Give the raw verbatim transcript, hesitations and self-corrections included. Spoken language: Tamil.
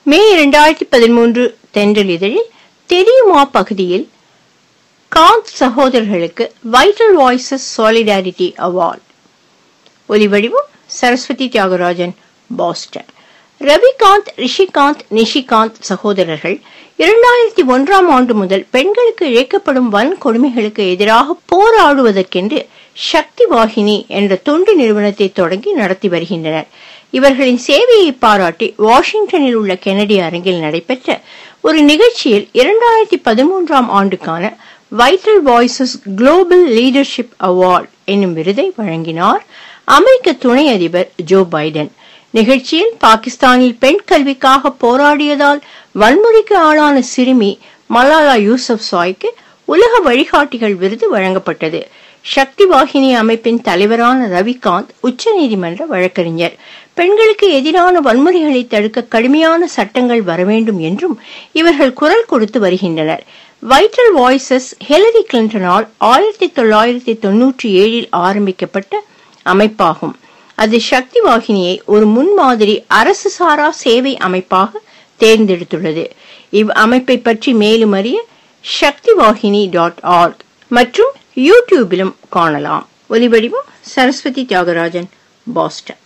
மே இரண்டாயிரத்தி பதிமூன்று தென்றல் இதழில் தெரியுமா பகுதியில் காந்த் சகோதரர்களுக்கு வைட்டல் வாய்ஸஸ் சாலிடாரிட்டி அவார்ட். ஒலிவடிவம் சரஸ்வதி தியாகராஜன், பாஸ்டன். ரவிகாந்த், ரிஷிகாந்த், நிஷிகாந்த் சகோதரர்கள் இரண்டாயிரத்தி ஒன்றாம் ஆண்டு முதல் பெண்களுக்கு இழைக்கப்படும் வன்கொடுமைகளுக்கு எதிராக போராடுவதற்கென்று சக்தி வாகினி என்ற தொண்டு நிறுவனத்தை தொடங்கி நடத்தி வருகின்றனர். இவர்களின் சேவையை பாராட்டி வாஷிங்டனில் உள்ள கெனடி அரங்கில் நடைபெற்ற ஒரு நிகழ்ச்சியில் இரண்டாயிரத்தி பதிமூன்றாம் ஆண்டுக்கான vital voices global leadership award என்னும் விருதை வழங்கினார் அமெரிக்க துணை அதிபர் ஜோ பைடன். நிகழ்ச்சியில் பாகிஸ்தானில் பெண் கல்விக்காக போராடியதால் வன்முறைக்கு ஆளான சிறுமி மலாலா யூசப் சாய்க்கு உலக வழிகாட்டிகள் விருது வழங்கப்பட்டது. சக்தி வாகினி அமைப்பின் தலைவரான ரவிகாந்த் உச்ச நீதிமன்ற வழக்கறிஞர். பெண்களுக்கு எதிரான வன்முறைகளை தடுக்க கடுமையான சட்டங்கள் வர வேண்டும் என்றும் இவர்கள் குரல் கொடுத்து வருகின்றனர். வைட்டல் வாய்ஸஸ் ஹிலரி கிளின்டனால் ஆயிரத்தி தொள்ளாயிரத்தி தொன்னூற்றி ஏழில் ஆரம்பிக்கப்பட்ட அமைப்பாகும். அது சக்தி வாகினியை ஒரு முன்மாதிரி அரசு சாரா சேவை அமைப்பாக தேர்ந்தெடுத்துள்ளது. இவ் அமைப்பை பற்றி மேலும் அறிய சக்தி வாகினி டாட் ஆர்க் மற்றும் யூடியூபிலும் காணலாம். ஒலிவடிவம் சரஸ்வதி தியாகராஜன், பாஸ்டன்.